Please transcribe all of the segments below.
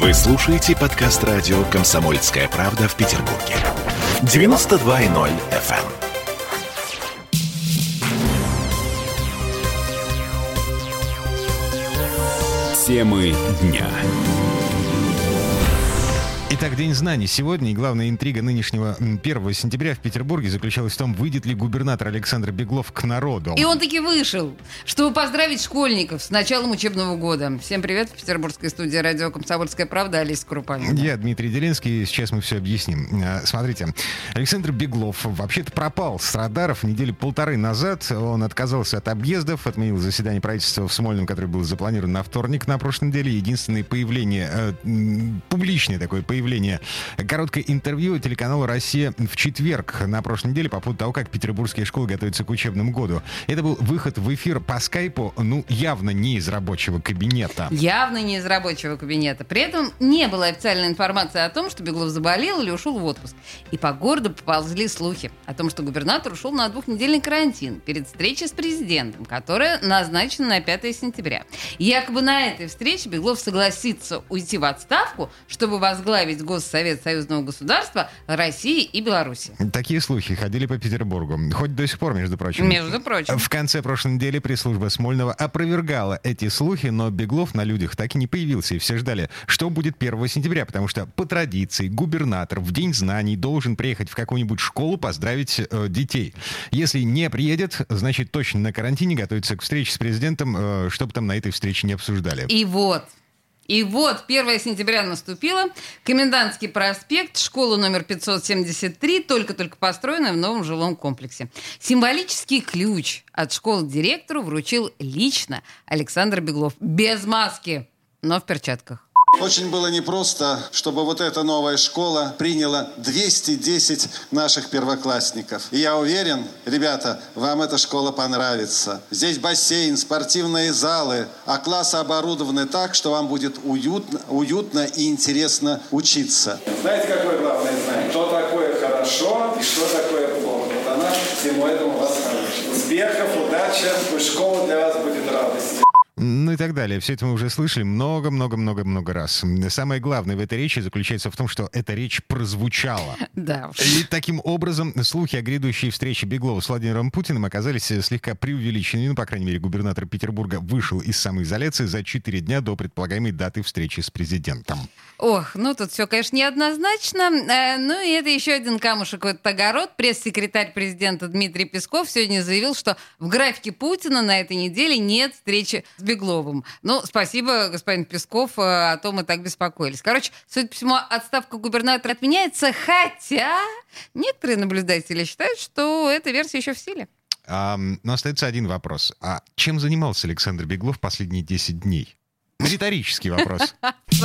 Вы слушаете подкаст радио «Комсомольская правда» в Петербурге. 92.0 FM. Темы дня. Итак, День знаний сегодня, и главная интрига нынешнего 1 сентября в Петербурге заключалась в том, выйдет ли губернатор Александр Беглов к народу. И он таки вышел, чтобы поздравить школьников с началом учебного года. Всем привет, в петербургской студии радио «Комсомольская правда», Олеся Крупанина. Я Дмитрий Делинский, сейчас мы все объясним. Смотрите, Александр Беглов вообще-то пропал с радаров недели полторы назад. Он отказался от объездов, отменил заседание правительства в Смольном, которое было запланировано на вторник на прошлой неделе. Единственное появление, публичное такое появление, короткое интервью телеканалу «Россия» в четверг на прошлой неделе по поводу того, как петербургские школы готовятся к учебному году. Это был выход в эфир по скайпу, явно не из рабочего кабинета. Явно не из рабочего кабинета. При этом не было официальной информации о том, что Беглов заболел или ушел в отпуск. И по городу поползли слухи о том, что губернатор ушел на 2-недельный карантин перед встречей с президентом, которая назначена на 5 сентября. Якобы на этой встрече Беглов согласится уйти в отставку, чтобы возглавить Госсовет союзного государства России и Беларуси. Такие слухи ходили по Петербургу. Хоть до сих пор, между прочим. Между прочим. В конце прошлой недели пресс-служба Смольного опровергала эти слухи, но Беглов на людях так и не появился. И все ждали, что будет 1 сентября, потому что по традиции губернатор в День знаний должен приехать в какую-нибудь школу поздравить детей. Если не приедет, значит точно на карантине, готовится к встрече с президентом, чтобы там на этой встрече не обсуждали. И вот 1 сентября наступило. Комендантский проспект, школа номер 573, только-только построенная в новом жилом комплексе. Символический ключ от школы директору вручил лично Александр Беглов. Без маски, но в перчатках. Очень было непросто, чтобы вот эта новая школа приняла 210 наших первоклассников. И я уверен, ребята, вам эта школа понравится. Здесь бассейн, спортивные залы, а классы оборудованы так, что вам будет уютно и интересно учиться. Знаете, какое главное знание? Что такое хорошо и что такое плохо. Вот она всему этому вас научит. Успехов, удачи, пусть школа для вас будет радостью. И так далее. Все это мы уже слышали много раз. Самое главное в этой речи заключается в том, что эта речь прозвучала. Да уж. И таким образом слухи о грядущей встрече Беглова с Владимиром Путиным оказались слегка преувеличенными. По крайней мере, губернатор Петербурга вышел из самоизоляции за 4 дня до предполагаемой даты встречи с президентом. Ох, тут все, конечно, неоднозначно. И это еще один камушек в этот огород. Пресс-секретарь президента Дмитрий Песков сегодня заявил, что в графике Путина на этой неделе нет встречи с Бегловым. Спасибо, господин Песков, о том мы так беспокоились. Короче, судя по всему, отставка губернатора отменяется, хотя некоторые наблюдатели считают, что эта версия еще в силе. Но остается один вопрос. А чем занимался Александр Беглов последние 10 дней? Риторический вопрос.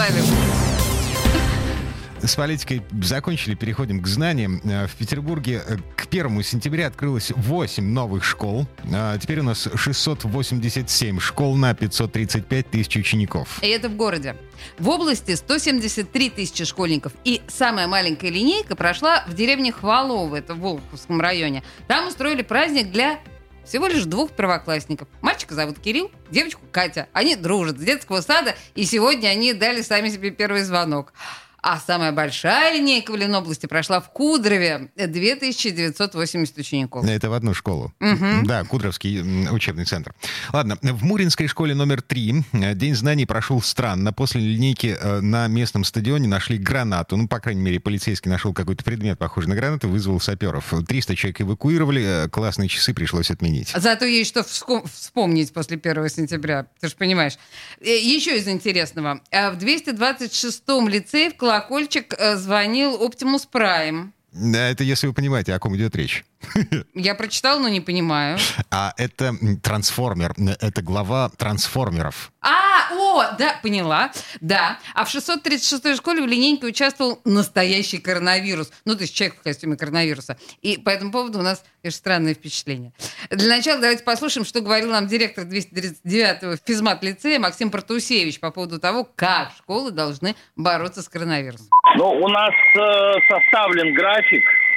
С политикой закончили, переходим к знаниям. В Петербурге к 1 сентября открылось 8 новых школ. Теперь у нас 687 школ на 535 тысяч учеников. И это в городе. В области 173 тысячи школьников. И самая маленькая линейка прошла в деревне Хвалово, это в Волховском районе. Там устроили праздник для всего лишь 2 первоклассников. Мальчика зовут Кирилл, девочку Катя. Они дружат с детского сада, и сегодня они дали сами себе первый звонок. А самая большая линейка в Ленобласти прошла в Кудрове. 2980 учеников. Это в одну школу. Угу. Да, Кудровский учебный центр. Ладно, в Муринской школе номер 3 День знаний прошел странно. После линейки на местном стадионе нашли гранату. По крайней мере, полицейский нашел какой-то предмет, похожий на гранату, вызвал саперов. 300 человек эвакуировали, классные часы пришлось отменить. Зато есть что вспомнить после 1 сентября. Ты же понимаешь. Еще из интересного. В 226-м лицее в колокольчик звонил Optimus Prime. Да, это если вы понимаете, о ком идет речь. Я прочитала, но не понимаю. А это трансформер. Это глава трансформеров. Да, поняла. Да. А в 636-й школе в линейке участвовал настоящий коронавирус. То есть человек в костюме коронавируса. И по этому поводу у нас, конечно, странное впечатление. Для начала давайте послушаем, что говорил нам директор 239-го физмат-лицея Максим Протусевич по поводу того, как школы должны бороться с коронавирусом. У нас составлен график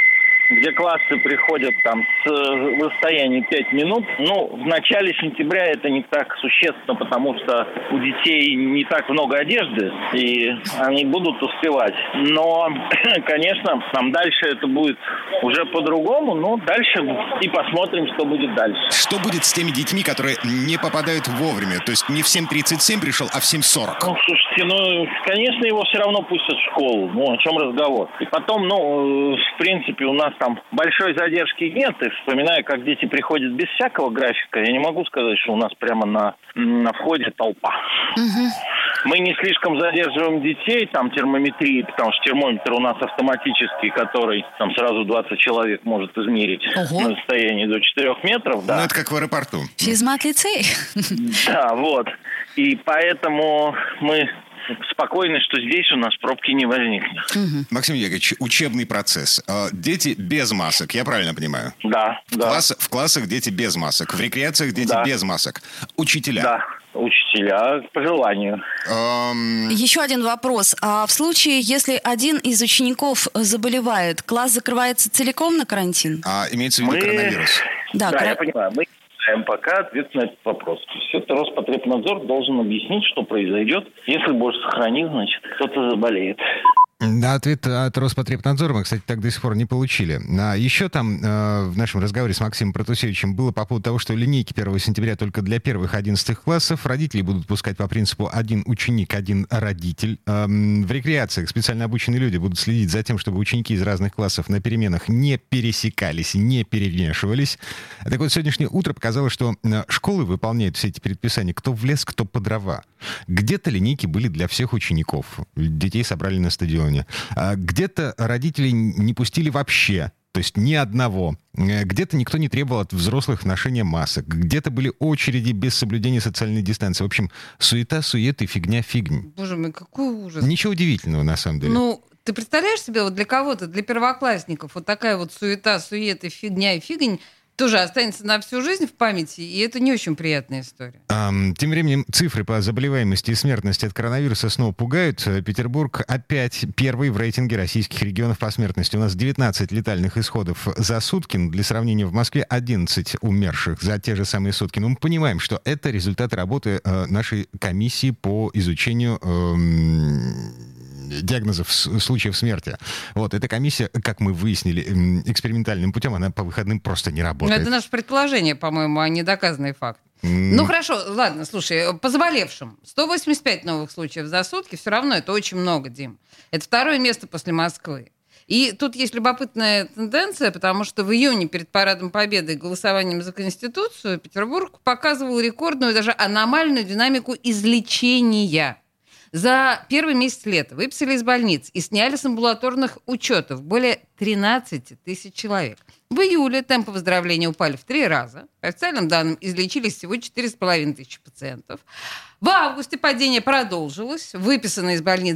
где классы приходят там с расстояния 5 минут. В начале сентября это не так существенно, потому что у детей не так много одежды, и они будут успевать. Но, конечно, там дальше это будет уже по-другому, но дальше и посмотрим, что будет дальше. Что будет с теми детьми, которые не попадают вовремя? То есть не в 7:37 пришел, а в 7:40? Слушайте, конечно, его все равно пустят в школу. О чем разговор? И потом, в принципе, у нас там большой задержки нет. И вспоминая, как дети приходят без всякого графика, я не могу сказать, что у нас прямо на входе толпа. Мы не слишком задерживаем детей, там термометрии, потому что термометр у нас автоматический, который там сразу 20 человек может измерить на расстоянии до 4 метров. Да. Это как в аэропорту. Физмат-лицей. Да, вот. И поэтому мы спокойны, что здесь у нас пробки не возникнет. Максим Яковлевич, учебный процесс. Дети без масок, я правильно понимаю? Да. В классах дети без масок, в рекреациях дети без масок. Учителя? Да, учителя по желанию. Еще один вопрос. А в случае, если один из учеников заболевает, класс закрывается целиком на карантин? Имеется в виду коронавирус? Да, я понимаю. Мы пока ответ на этот вопрос. Все это Роспотребнадзор должен объяснить, что произойдет, если Боже сохрани, значит, кто-то заболеет. Да, ответ от Роспотребнадзора мы, кстати, так до сих пор не получили. Еще там в нашем разговоре с Максимом Протусевичем было по поводу того, что линейки 1 сентября только для первых 11 классов. Родители будут пускать по принципу один ученик, один родитель. В рекреациях специально обученные люди будут следить за тем, чтобы ученики из разных классов на переменах не пересекались, не перемешивались. Так вот, сегодняшнее утро показало, что школы выполняют все эти предписания кто в лес, кто по дрова. Где-то линейки были для всех учеников. Детей собрали на стадионе. Где-то родители не пустили вообще, то есть ни одного. Где-то никто не требовал от взрослых ношения масок. Где-то были очереди без соблюдения социальной дистанции. В общем, суета-сует и фигня-фигнь. Боже мой, какой ужас. Ничего удивительного, на самом деле. Ты представляешь себе, вот для кого-то, для первоклассников, вот такая вот суета-сует и фигня и фигнь тоже останется на всю жизнь в памяти, и это не очень приятная история. Тем временем цифры по заболеваемости и смертности от коронавируса снова пугают. Петербург опять первый в рейтинге российских регионов по смертности. У нас 19 летальных исходов за сутки. Для сравнения, в Москве 11 умерших за те же самые сутки. Но мы понимаем, что это результат работы нашей комиссии по изучению диагнозов случаев смерти. Вот, эта комиссия, как мы выяснили экспериментальным путем, она по выходным просто не работает. Это наше предположение, по-моему, а не доказанный факт. Хорошо, ладно, слушай, по заболевшим. 185 новых случаев за сутки, все равно это очень много, Дим. Это второе место после Москвы. И тут есть любопытная тенденция, потому что в июне перед Парадом Победы и голосованием за Конституцию Петербург показывал рекордную, даже аномальную динамику излечения. За первый месяц лета выписали из больниц и сняли с амбулаторных учетов более 13 тысяч человек. В июле темпы выздоровления упали в 3 раза. По официальным данным, излечились всего 4,5 тысячи пациентов. В августе падение продолжилось. Выписано из больниц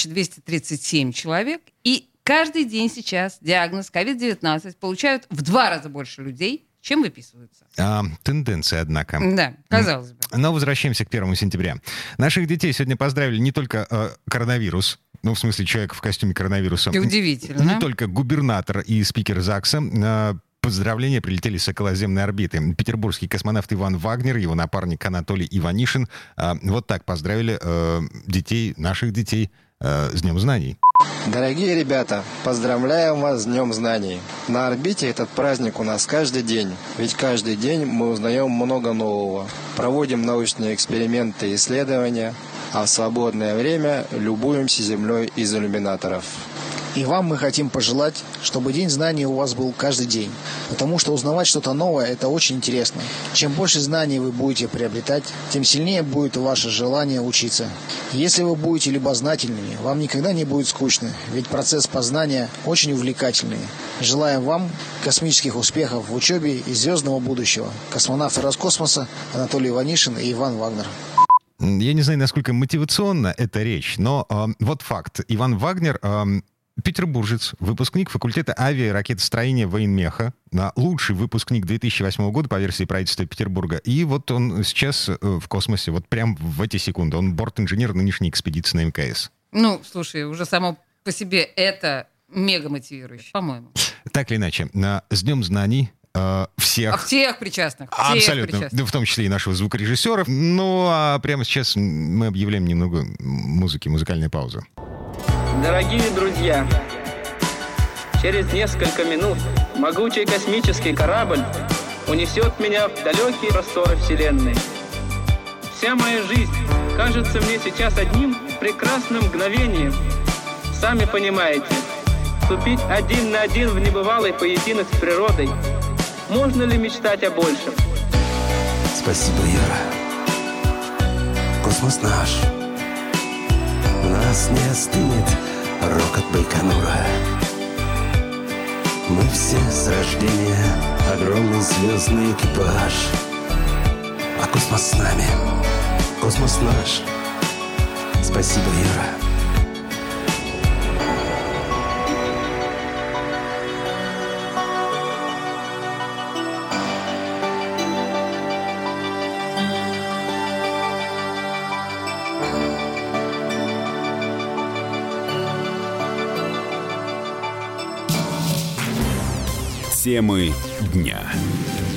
2237 человек. И каждый день сейчас диагноз COVID-19 получают в 2 раза больше людей, чем выписываются. Тенденция, однако. Да, казалось бы. Но возвращаемся к 1 сентября. Наших детей сегодня поздравили не только коронавирус, в смысле человек в костюме коронавируса. Удивительно. Не только губернатор и спикер ЗАГСа. Поздравления прилетели с околоземной орбиты. Петербургский космонавт Иван Вагнер, его напарник Анатолий Иванишин. Вот так поздравили детей, наших детей, с Днем знаний. Дорогие ребята, поздравляем вас с Днем знаний. На орбите этот праздник у нас каждый день. Ведь каждый день мы узнаем много нового. Проводим научные эксперименты и исследования, а в свободное время любуемся Землей из иллюминаторов. И вам мы хотим пожелать, чтобы День знаний у вас был каждый день. Потому что узнавать что-то новое – это очень интересно. Чем больше знаний вы будете приобретать, тем сильнее будет ваше желание учиться. Если вы будете любознательными, вам никогда не будет скучно, ведь процесс познания очень увлекательный. Желаем вам космических успехов в учебе и звездного будущего. Космонавты Роскосмоса Анатолий Иванишин и Иван Вагнер. Я не знаю, насколько мотивационна эта речь, но вот факт. Иван Вагнер... петербуржец, выпускник факультета авиа- и ракетостроения военмеха, лучший выпускник 2008 года по версии правительства Петербурга. И вот он сейчас в космосе, вот прям в эти секунды. Он борт-инженер нынешней экспедиции на МКС. Слушай, уже само по себе это мега мотивирующе, по-моему. Так или иначе, с Днем знаний всех. Всех причастных. Абсолютно. Да, в том числе и наших звукорежиссеров. Ну, а прямо сейчас мы объявляем немного музыки, музыкальная пауза. Дорогие друзья, через несколько минут могучий космический корабль унесет меня в далекие просторы Вселенной. Вся моя жизнь кажется мне сейчас одним прекрасным мгновением. Сами понимаете, вступить 1 на 1 в небывалый поединок с природой. Можно ли мечтать о большем? Спасибо, Юра. Космос наш. У нас не остынет рокот Байконура. Мы все с рождения огромный звездный экипаж. А космос с нами. Космос наш. Спасибо, Юра. Темы дня.